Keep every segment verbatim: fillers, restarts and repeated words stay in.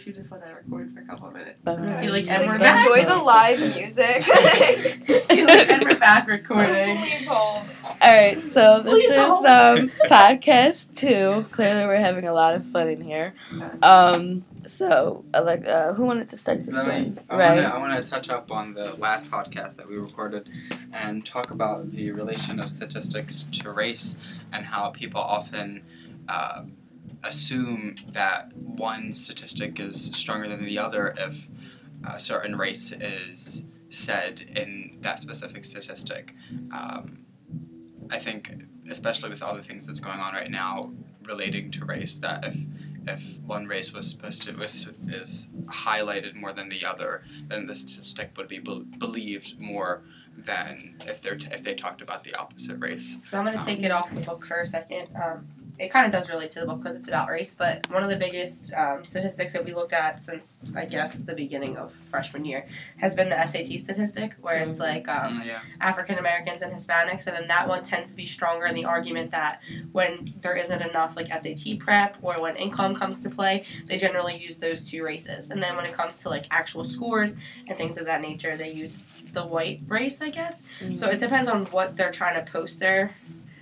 should just let that record for a couple of minutes. Yeah. You like, Like, and we're back. enjoy the live music. You like, and we're back recording. Please hold. Alright, so this Please is hold. um podcast two. Clearly we're having a lot of fun in here. Um so uh, like uh who wanted to start this Let me- one? I Right. want to I want to touch up on the last podcast that we recorded and talk about the relation of statistics to race and how people often uh, assume that one statistic is stronger than the other if a certain race is said in that specific statistic. Um, I think, especially with all the things that's going on right now relating to race, that if if one race was supposed to was is highlighted more than the other, then the statistic would be be- believed more than if they're t- if they talked about the opposite race. So I'm going to take it off the book for a second. Um, it kind of does relate to the book because it's about race, but one of the biggest um, statistics that we looked at since, I guess, the beginning of freshman year has been the S A T statistic, where it's like um, Mm, yeah. African Americans and Hispanics, and then that one tends to be stronger in the argument that when there isn't enough like S A T prep or when income comes to play, they generally use those two races. And then when it comes to like actual scores and things of that nature, they use the white race, I guess. Mm-hmm. So it depends on what they're trying to post there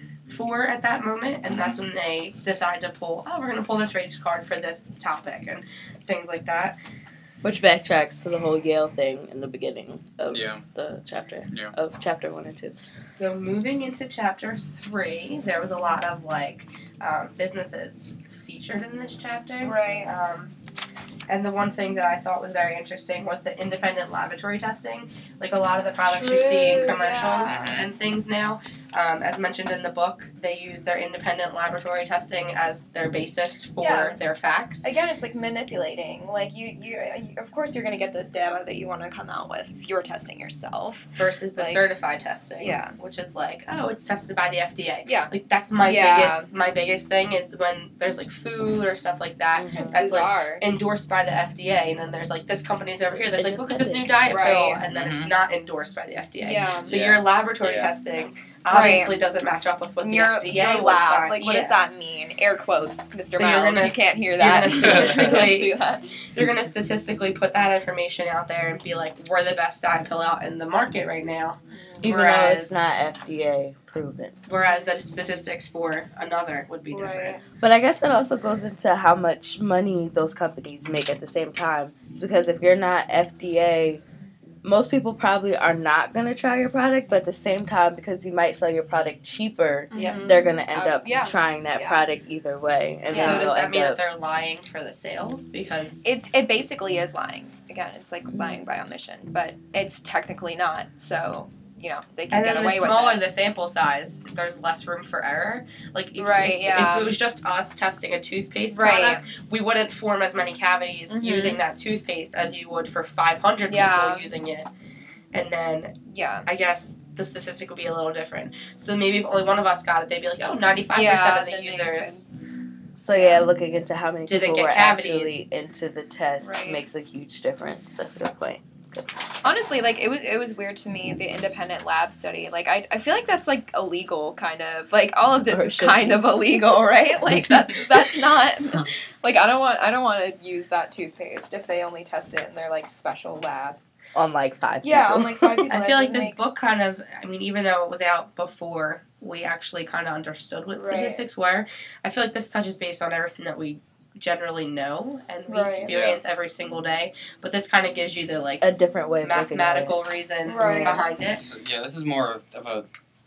for at that moment, and that's when they decide to pull, oh, we're going to pull this race card for this topic and things like that. Which backtracks to the whole Yale thing in the beginning of Yeah. the chapter. Yeah. Of chapter one and two. So moving into chapter three, there was a lot of like um, businesses featured in this chapter. Right. Um, and the one thing that I thought was very interesting was the independent laboratory testing. Like a lot of the products you see in True, commercials yeah. and things now, um, as mentioned in the book, they use their independent laboratory testing as their basis for Yeah. their facts. Again, it's like manipulating. Like you, you, of course, you're gonna get the data that you want to come out with if you're testing yourself. Versus the Like- certified testing, Yeah. which is like, oh, it's tested by the F D A. Yeah. Like that's my Yeah. biggest, my biggest thing is when there's like food or stuff like that. Mhm. It's That's like bizarre. endorsed by the F D A, and then there's like this company's over here that's like, look at this new Independent. diet pill, Right. and then it's Mhm. not endorsed by the F D A. Yeah. So Yeah. your laboratory Yeah. testing obviously doesn't match up with what the Your, F D A your would lab, find. like what yeah. does that mean? Air quotes, Mister So you're Miles. gonna You can't hear you're that. gonna You can't statistically- see that. You're gonna statistically put that information out there and be like, we're the best diet pill out in the market right now. Even though Whereas- it's not F D A proven. Whereas the statistics for another would be different. Right. But I guess that also goes into how much money those companies make at the same time. It's because if you're not F D A, most people probably are not going to try your product, but at the same time, because you might sell your product cheaper, Yep. they're going to end Uh, up yeah. trying that Yeah. product either way. And So then does they'll that end mean up, that they're lying for the sales? Because It's it basically is lying. Again, it's like Mhm. lying by omission, but it's technically not. So you know they can and get then the away with smaller it. the sample size, there's less room for error. Like if, Right, if, yeah. if it was just us testing a toothpaste Right. product, we wouldn't form as many cavities Mhm. using that toothpaste as you would for five hundred Yeah. people using it. And then Yeah. I guess the statistic would be a little different. So maybe if only one of us got it, they'd be like, oh, ninety-five percent Yeah, of the then they users. so yeah, looking into how many Did it people get were cavities? actually into the test Right. makes a huge difference. That's a good point. Honestly, like it was it was weird to me, the independent lab study. Like I I feel like that's like illegal kind of. Like all of this Or it is should kind be. of illegal, right? Like that's that's not like I don't want I don't want to use that toothpaste if they only test it in their like special lab. On like five Yeah, people. on like five people. I that feel like didn't this make- book kind of, I mean, even though it was out before we actually kind of understood what Right. statistics were, I feel like this touches base on everything that we generally know and we Right. experience every single day. But this kind of gives you the, like, a different way of looking at it. mathematical reasons Right. behind it. So, yeah, this is more of a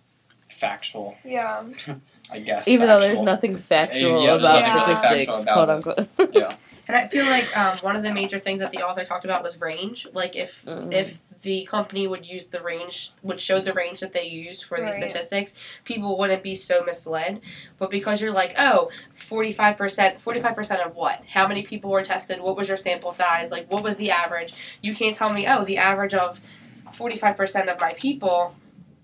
factual, Yeah. I guess. Even though there's factual. nothing factual Yeah, there's about nothing statistics, factual quote about unquote. Yeah. And I feel like um, one of the major things that the author talked about was range. Like, if Mhm. if the company would use the range, would show the range that they use for these Right. statistics, people wouldn't be so misled. But because you're like, oh, forty-five percent, forty-five percent of what? How many people were tested? What was your sample size? Like, what was the average? You can't tell me, oh, the average of forty-five percent of my people.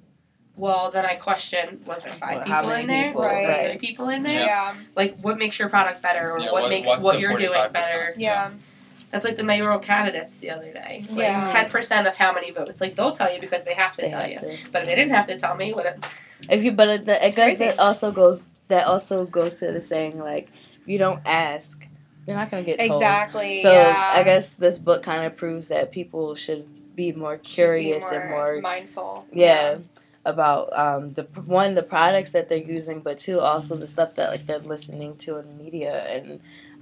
Well, then I question, was there five Well, how people many in there? people, Was there right. three people in there? Yeah. Like, what makes your product better? Or Yeah, what, what- makes what's what the you're doing forty-five better? percent? Yeah. That's like the mayoral candidates the other day. Like Yeah. ten percent of how many votes. Like they'll tell you because they have to They tell have you. to. But if they didn't have to tell me, would it? If you, but it, I guess crazy. that also goes. That also goes to the saying like, if you don't ask, you're not gonna get told. Exactly. So yeah. I guess this book kind of proves that people should be more curious Should be and more mindful. yeah, about um the one the products that they're using, but two also the stuff that like they're listening to in the media and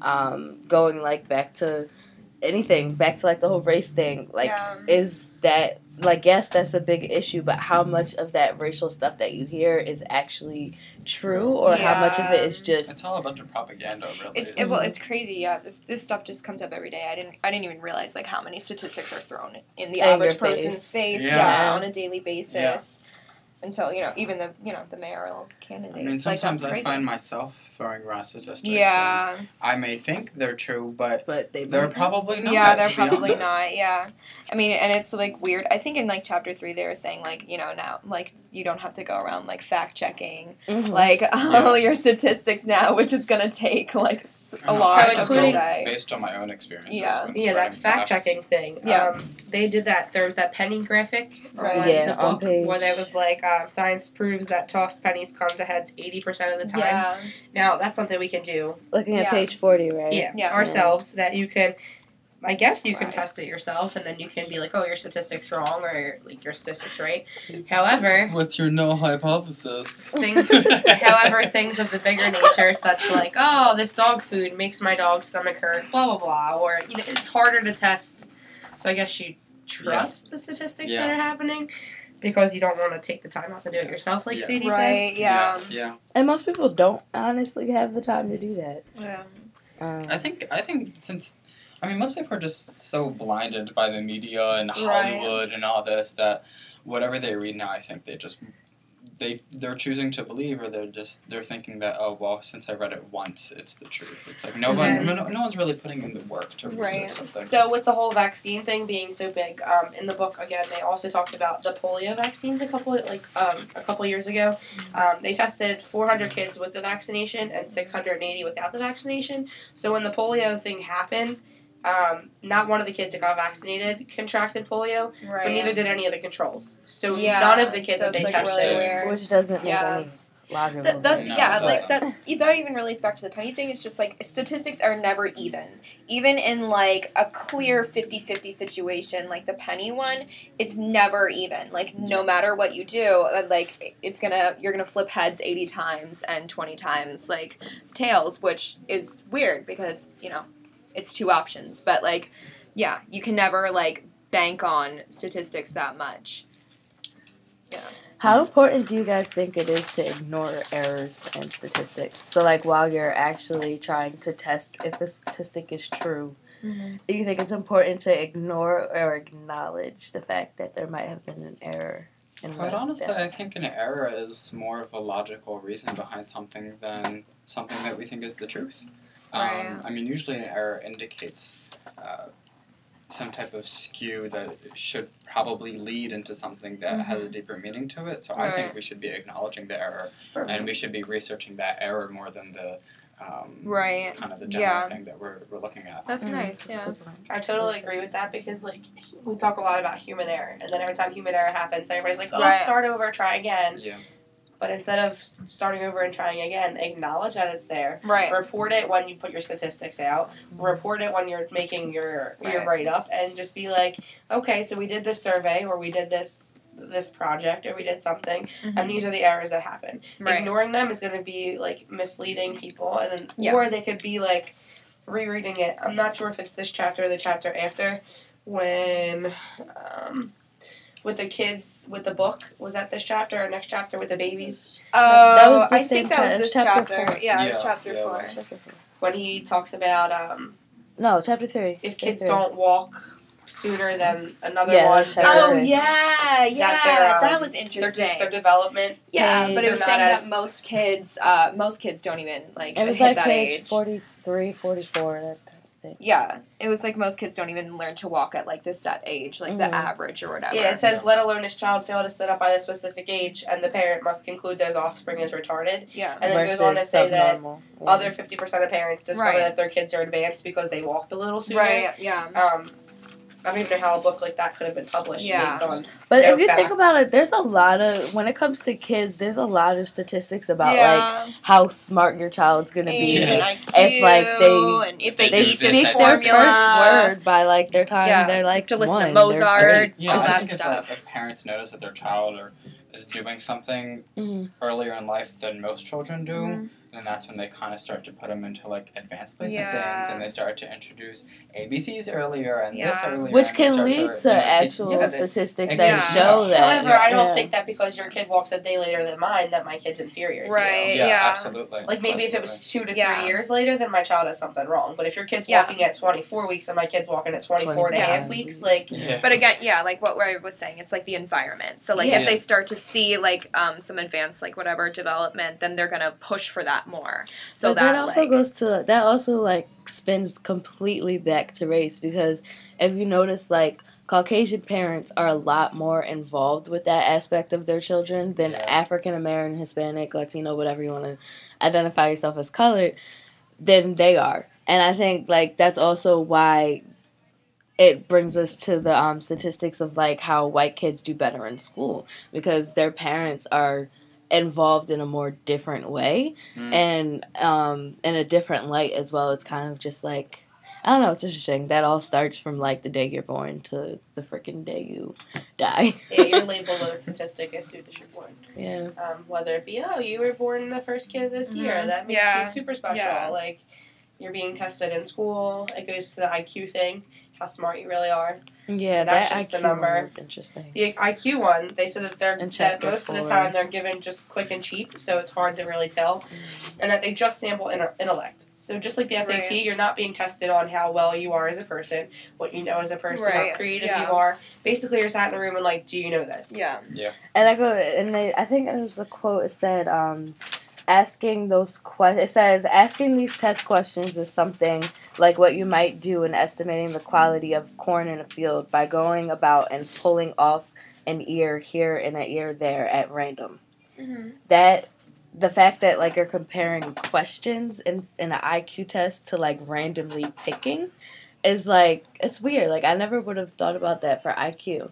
um going like back to anything back to like the whole race thing like Yeah. is that like yes that's a big issue, but how much of that racial stuff that you hear is actually true or how much of it is just It's all a bunch of propaganda, really. It's it, well, it's crazy. Yeah, this this stuff just comes up every day. I didn't I didn't even realize like how many statistics are thrown in the In average your person's face. face. Yeah. Yeah. on a daily basis. Until you know, even the you know the mayoral candidates. I mean, like, sometimes that's I crazy. find myself throwing around statistics. and Yeah, I may think they're true, but but they they're might- probably not. yeah, they're to be probably honest. not. Yeah, I mean, and it's like weird. I think in like chapter three, they were saying like you know now like you don't have to go around like fact checking Mhm. like Yeah. all your statistics now, which is gonna take like s- I a know, lot So I of just the including- go day. based on my own experiences. Yeah. when Yeah, that spreading fact facts. checking thing. Yeah. Um, they did that. There was that penny graphic Right. on Yeah, the on book page- where there was like um, science proves that tossed pennies come to heads eighty percent of the time. Yeah, Now that's something we can do. looking at Yeah. page forty, right? Yeah, Yeah. ourselves. That you can. I guess you can Right. test it yourself, and then you can be like, "Oh, your statistics wrong," or like your statistics right. However, What's your null hypothesis? things, however, things of the bigger nature, such like, "Oh, this dog food makes my dog's stomach hurt," blah blah blah, or you know, it's harder to test. So I guess you trust the statistics Yeah. that are happening because you don't want to take the time out to do it yourself, like Yeah. Sadie said. right. Yeah. Yeah. And most people don't honestly have the time to do that. Yeah. Um, I think I think since I mean most people are just so blinded by the media and Right. Hollywood and all this that whatever they read now, I think they just they they're choosing to believe, or they're just they're thinking that, oh well, since I read it once, it's the truth. It's like no So one then- no, no one's really putting in the work to research Right. something. So with the whole vaccine thing being so big, um, in the book again, they also talked about the polio vaccines a couple like um, a couple years ago. Um, they tested four hundred kids with the vaccination and six hundred eighty without the vaccination. So when the polio thing happened, um, not one of the kids that got vaccinated contracted polio, Right. but neither did any of the controls. So Yeah, none of the kids so that they it's, like, tested. really weird. which doesn't make Yeah. any logical That, that's sense. No, yeah, it like doesn't. that's that even relates back to the penny thing. It's just like statistics are never even. Even in like a clear fifty-fifty situation, like the penny one, it's never even. Like no matter what you do, uh, like it's gonna you're gonna flip heads eighty times and twenty times like tails, which is weird because you know it's two options. But like yeah, you can never like bank on statistics that much. Yeah. How important do you guys think it is to ignore errors and statistics? So, like, while you're actually trying to test if a statistic is true, Mm-hmm. do you think it's important to ignore or acknowledge the fact that there might have been an error? In Quite the honestly, data? I think an error is more of a logical reason behind something than something that we think is the truth. Right. Um, I mean, usually an error indicates uh, some type of skew that should probably lead into something that has a deeper meaning to it. So I think Right. we should be acknowledging the error, and we should be researching that error more than the um, Right. kind of the general Yeah. thing that we're, we're looking at. That's Mm, nice. that's a Yeah. good point. I totally agree with that because, like, we talk a lot about human error, and then every time human error happens, everybody's like, oh, Right. start over, try again. Yeah. But instead of s- starting over and trying again, acknowledge that it's there. Right. Report it when you put your statistics out. Report it when you're making your, your Right. write-up, and just be like, okay, so we did this survey, or we did this this project, or we did something, and these are the errors that happen. Right. Ignoring them is going to be, like, misleading people, and then, Yeah. or they could be, like, rereading it. I'm not sure if it's this chapter or the chapter after, when, um, with the kids, with the book, was that this chapter or next chapter with the babies? Oh, That was the I same think that cha- was it was this chapter chapter. four. Yeah, it was Yeah, chapter yeah, it four. was. When he talks about, um, No, chapter three. if Chapter kids three. don't walk sooner than another Yeah, one, that's chapter their, Oh Right. yeah, yeah, their, um, that was their, interesting. their development. yeah, page. but it was They're saying not that as- most kids, uh, most kids don't even like It was hit like that page age. forty-three, forty-four, that type of thing. Yeah, it was like most kids don't even learn to walk at like the set age, like the Mhm. average or whatever. Yeah, it says, Yeah. let alone his child fail to sit up by a specific age, and the parent must conclude that his offspring is retarded. Yeah. And then it goes on to Versus say that subnormal. Yeah. other fifty percent of parents discover Right. that their kids are advanced because they walked a little sooner. Right. Yeah. Um, I don't even know how a book like that could have been published Yeah. based on. But No if you think fact. about it, there's a lot of when it comes to kids, there's a lot of statistics about like yeah. how smart your child's gonna be. Age Yeah. and I Q, If, like, they- and if they, They They eat this speak their formula. first word by like their time Yeah. they're like To listen to one. Mozart. They're- I think, yeah, all I that think if, stuff. the, if parents notice that their child or is doing something Mhm. earlier in life than most children do, Mhm. then that's when they kind of start to put them into like advanced placement Yeah. things, and they start to introduce A B Cs earlier and this Yeah. earlier, Which and they can start lead to you know, teach- actual yeah, they- statistics Yeah. that show that. However, I don't yeah. think that because your kid walks a day later than mine, that my kid's inferior to Right. you. yeah, Yeah. absolutely. Like maybe if it Absolutely. was two to Yeah. three years later, then my child has something wrong. But if your kid's Yeah. walking at twenty-four weeks and my kid's walking at twenty-four and a half twenty-five weeks, like Yeah. But again, yeah, like what I was saying, it's like the environment. So like Yeah. if they start to see like um some advanced like whatever development, then they're gonna push for that more. So but that, that also like, goes to that also like spins completely back to race, because if you notice, like Caucasian parents are a lot more involved with that aspect of their children than Yeah. African American, Hispanic, Latino, whatever you want to identify yourself as colored, than they are. And I think like that's also why it brings us to the um, statistics of like how white kids do better in school, because their parents are involved in a more different way Mm. and um, in a different light as well. It's kind of just like, I don't know, it's interesting. That all starts from like the day you're born to the freaking day you die. yeah, you're labeled with a statistic as soon as you're born. Yeah. Um, whether it be, oh, you were born the first kid this year, Mhm. that makes Yeah. you super special. Yeah. Like, you're being tested in school. It goes to the I Q thing, how smart you really are. Yeah, That's that just I a Q number. one is interesting. The I Q one, they said that they're In that chapter most of the four. time they're given just quick and cheap, so it's hard to really tell, and that they just sample inter- intellect. So just like the S A T, Right. you're not being tested on how well you are as a person, what you know as a person, Right, how creative yeah. you are. Basically, you're sat in a room and like, do you know this? yeah. And I go, and they, I think it was a quote. It said, um, asking those questions. It says, asking these test questions is something like what you might do in estimating the quality of corn in a field by going about and pulling off an ear here and an ear there at random. Mm-hmm. That the fact that like you're comparing questions in in an I Q test to like randomly picking is like, it's weird. Like I never would have thought about that for I Q.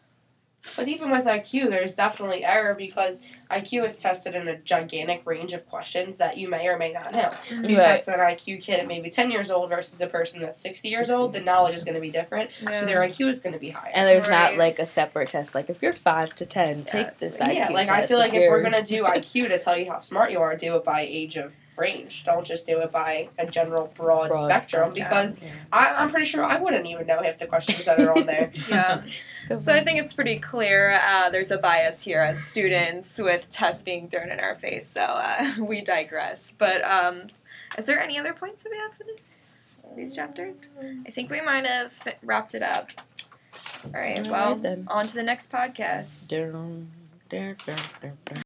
But even with I Q, there's definitely error because I Q is tested in a gigantic range of questions that you may or may not know. If you Right. test an I Q kid at maybe ten years old versus a person that's sixty years old, the knowledge is going to be different, so their I Q is going to be higher. And there's Right. not like a separate test. Like if you're five to ten, take it's this like- I Q yeah, like test. I feel like if you're- we're going to do I Q to tell you how smart you are, do it by age of range. Don't just do it by a general broad, Broad spectrum spectrum. because Yeah. I, I'm pretty sure I wouldn't even know half the questions that are on there. Yeah. Good So I one. think it's pretty clear uh, there's a bias here as students with tests being thrown in our face. So uh, we digress. But um, is there any other points that we have for this these chapters? I think we might have fi- wrapped it up. All right. All Well, right, then. on to the next podcast. Dun, dun, dun, dun, dun.